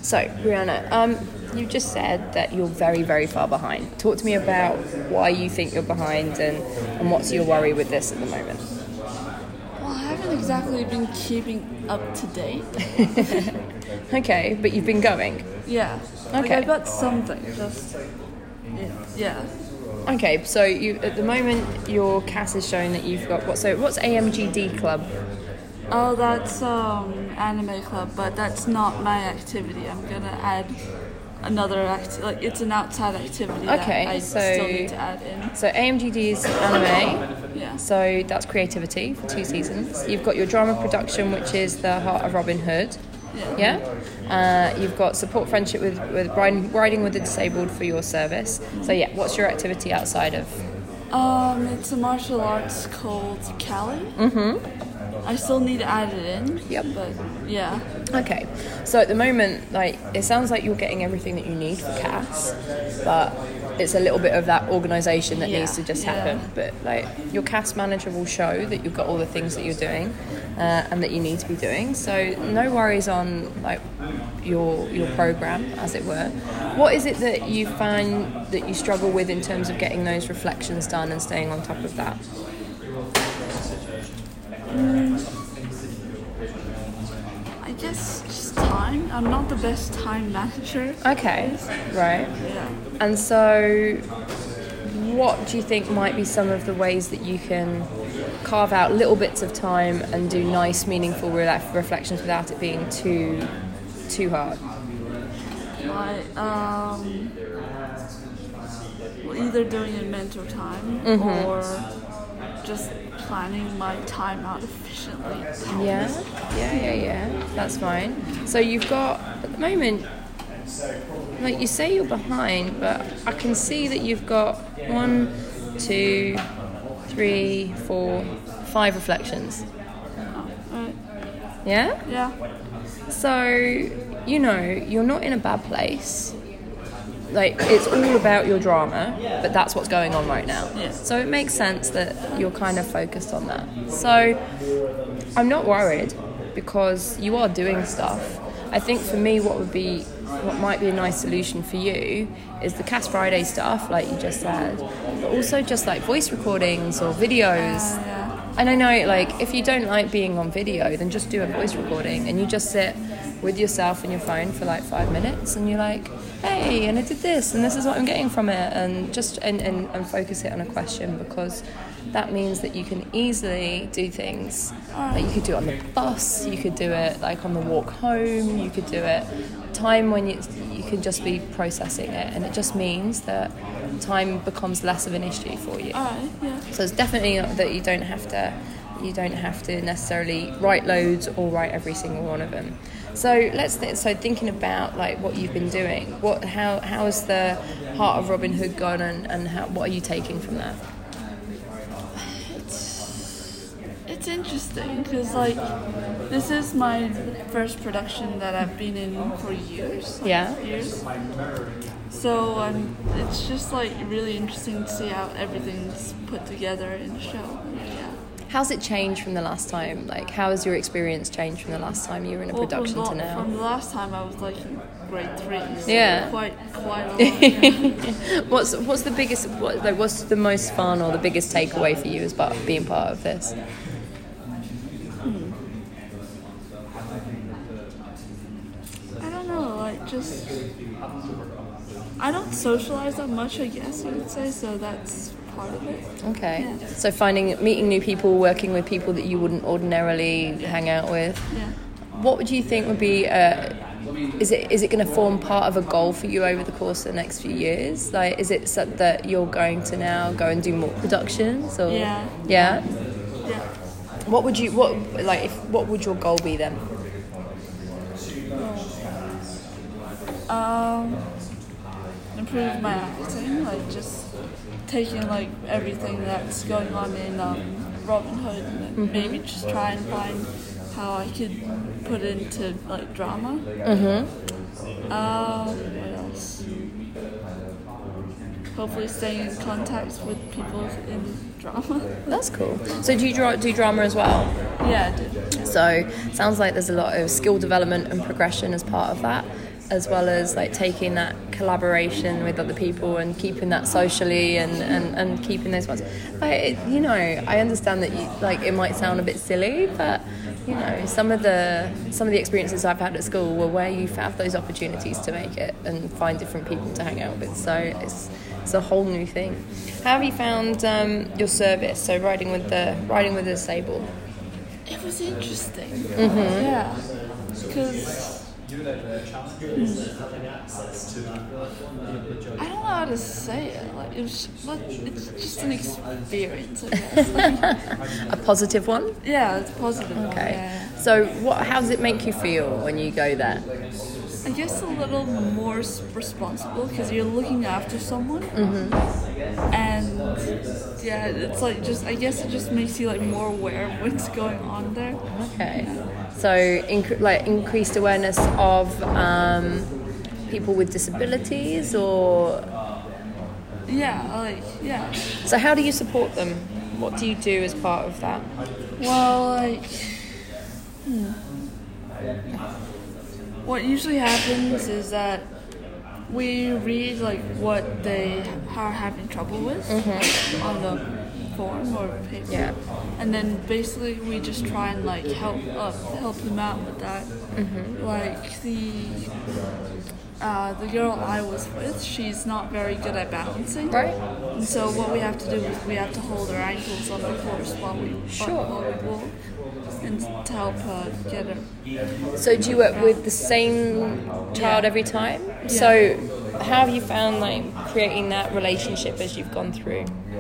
So, Brianna, you just said that you're very, very far behind. Talk to me about why you think you're behind and what's your worry with this at the moment. Well, I haven't exactly been keeping up to date. Okay, but you've been going. Yeah. Okay. Like I got something, just... Yeah. Okay, so you at the moment your CAS is showing that you've got what's AMGD Club? Oh, that's anime club, but that's not my activity. I'm gonna add another it's an outside activity Okay, that I still need to add in. So AMGD is anime. Yeah. So that's creativity for 2 seasons. You've got your drama production, which is the Heart of Robin Hood. Yeah. You've got support friendship with riding with the disabled for your service. So yeah, what's your activity outside of? It's a martial arts called Kali. I still need to add it in. Yep. But yeah. Okay. So at the moment, it sounds like you're getting everything that you need for CAS, but it's a little bit of that organisation that needs to just happen. But your CAS manager will show that you've got all the things that you're doing and that you need to be doing. So no worries on your program, as it were. What is it that you find that you struggle with in terms of getting those reflections done and staying on top of that? I guess just time. I'm not the best time manager. Okay, right. Yeah. And so what do you think might be some of the ways that you can carve out little bits of time and do nice, meaningful reflections without it being too hard? Either doing it in mentor time or just planning my time out efficiently. Yeah. That's fine. So you've got, at the moment, you say you're behind, but I can see that you've got 1, 2, 3, 4, 5 reflections. Yeah? Yeah. So, you're not in a bad place. It's all about your drama, but that's what's going on right now. Yeah. So it makes sense that you're kind of focused on that. So I'm not worried because you are doing stuff. I think for me what might be a nice solution for you is the CAS Friday stuff, like you just said, but also just voice recordings or videos. And I know, if you don't like being on video, then just do a voice recording and you just sit with yourself and your phone for 5 minutes and you're like, hey, and I did this and this is what I'm getting from it, and just and focus it on a question, because that means that you can easily do things you could do it on the bus, you could do it on the walk home, you could do it time when you can just be processing it, and it just means that time becomes less of an issue for you. So it's definitely not that you don't have to necessarily write loads or write every single one of them. So thinking about what you've been doing, how has the Heart of Robin Hood gone, and what are you taking from that? It's interesting because this is my first production that I've been in for years. Years. So it's just really interesting to see how everything's put together in the show. Yeah. How's it changed from the last time? How has your experience changed from the last time you were in a production to now? From the last time I was in grade 3. So quite a lot. Yeah. What's the biggest? What's the most fun or the biggest takeaway for you as being part of this? I don't know. I don't socialize that much, I guess you would say. So that's part of it. Okay. Yeah. So meeting new people, working with people that you wouldn't ordinarily hang out with. Yeah. What would you think would be? Is it going to form part of a goal for you over the course of the next few years? Is it so that you're going to now go and do more productions? Or Yeah. Yeah. Yeah. What would your goal be then? Improve my acting, just taking everything that's going on in Robin Hood, and maybe just try and find how I could put it into drama. What else? Hopefully staying in contact with people in drama. That's cool. So do you do drama as well? Yeah, I do. Yeah. So sounds like there's a lot of skill development and progression as part of that. as well as like taking that collaboration with other people and keeping that socially and keeping those ones. Like, you know, I understand that you, like, it might sound a bit silly, but you know, some of the experiences I've had at school were where you have those opportunities to make it and find different people to hang out with. So it's a whole new thing. How have you found your service? So riding with the disabled. It was interesting. Mm-hmm. Yeah, because I don't know how to say it. Like it's just an experience, I guess. Like, a positive one? Yeah, it's positive. Okay. Yeah. So how does it make you feel when you go there? I guess a little more responsible because you're looking after someone, and yeah, it's like I guess it just makes you like more aware of what's going on there. Okay, yeah. So increased awareness of people with disabilities, or yeah. So how do you support them? What do you do as part of that? Well, what usually happens is that we read like what they are having trouble with on the form or paper, and then basically we just try and like help them out with that. Like the girl I was with, she's not very good at balancing. Right. And so what we have to do is we have to hold her ankles on the horse while we walk, and to help get her. So do you work with the same child every time? Yeah. So how have you found like creating that relationship as you've gone through?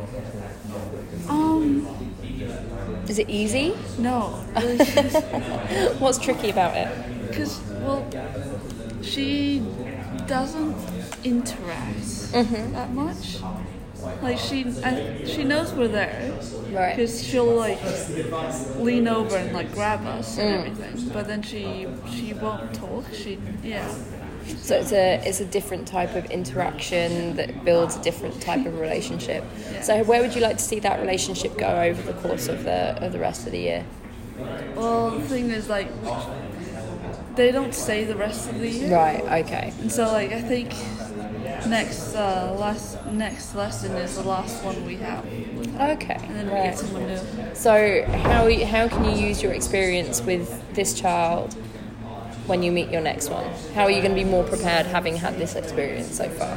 Is it easy? No. What's tricky about it? Because, well, she doesn't interact that much. Like she knows we're there, right? Because she'll like lean over and like grab us and everything, but then she won't talk. So it's a different type of interaction that builds a different type of relationship. Yeah. So where would you like to see that relationship go over the course of the rest of the year? Well, the thing is like they don't stay the rest of the year. Right. Okay. And so like I think next lesson is the last one we have. Okay. And then we get someone new. So how can you use your experience with this child when you meet your next one? How are you going to be more prepared having had this experience so far?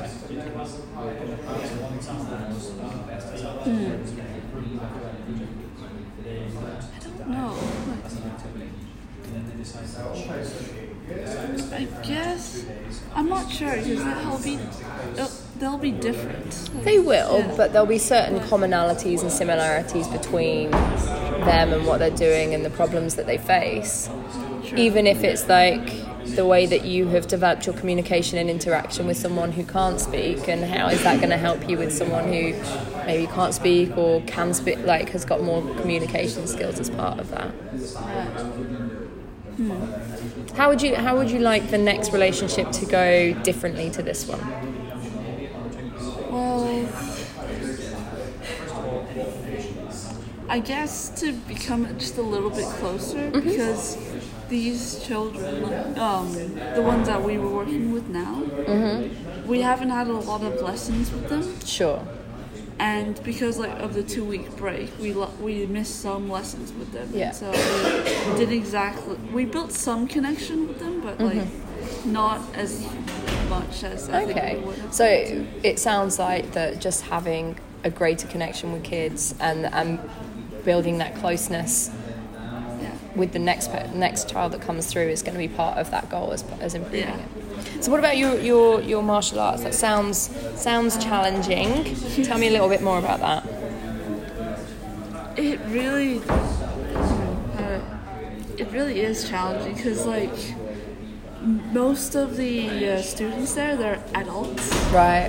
I don't know. I guess I'm not sure because they'll be different. They will, but there'll be certain commonalities and similarities between them and what they're doing and the problems that they face. True. Even if it's like the way that you have developed your communication and interaction with someone who can't speak, and how is that going to help you with someone who maybe can't speak or can speak, like has got more communication skills as part of that. How would you like the next relationship to go differently to this one? Well, I guess to become just a little bit closer because these children, the ones that we were working with now, we haven't had a lot of lessons with them. Sure. And because of the 2-week break, we missed some lessons with them. Yeah. So we built some connection with them, but not as much as I think we would have. So it sounds like that just having a greater connection with kids and building that closeness with the next child that comes through is going to be part of that goal as improving it. So what about your martial arts? That sounds challenging. Tell me a little bit more about that. It really is challenging because like most of the students there, they're adults, right?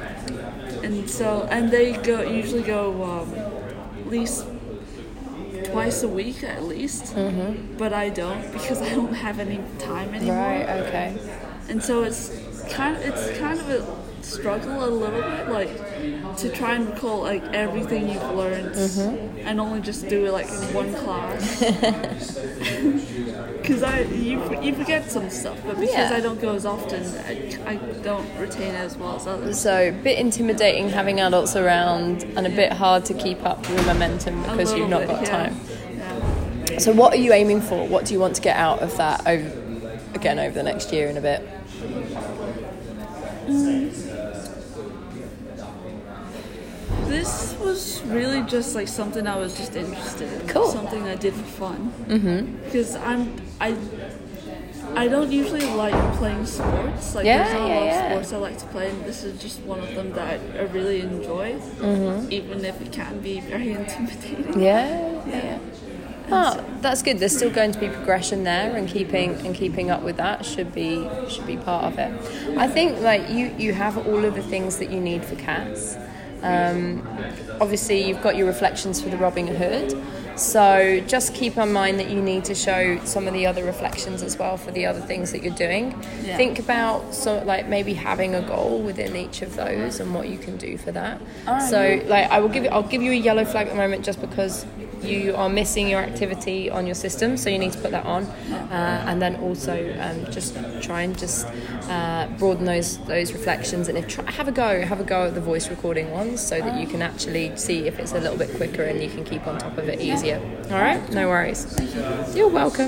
And they usually go at least twice a week at least, but I don't because I don't have any time anymore. Right. Okay. and so it's kind of a struggle a little bit, like to try and recall like everything you've learned and only just do it like in one class. Because you forget some stuff, but because I don't go as often, I don't retain it as well as others. So a bit intimidating having adults around, and a bit hard to keep up with momentum because you've not got time. Yeah. So what are you aiming for? What do you want to get out of that over the next year and a bit? This was really just like something I was just interested in. Cool. Something I did for fun. Because I don't usually like playing sports. Like there's not a lot of sports I like to play, and this is just one of them that I really enjoy. Even if it can be very intimidating. Yeah. That's good. There's still going to be progression there, and keeping up with that should be part of it. I think like you have all of the things that you need for CAS. Obviously you've got your reflections for the Robin Hood, so just keep in mind that you need to show some of the other reflections as well for the other things that you're doing. Think about maybe having a goal within each of those and what you can do for that. So like I'll give you a yellow flag at the moment just because you are missing your activity on your system, so you need to put that on, and then also just try and broaden those reflections, and have a go at the voice recording ones so that you can actually see if it's a little bit quicker and you can keep on top of it easier. All right, no worries. You're welcome.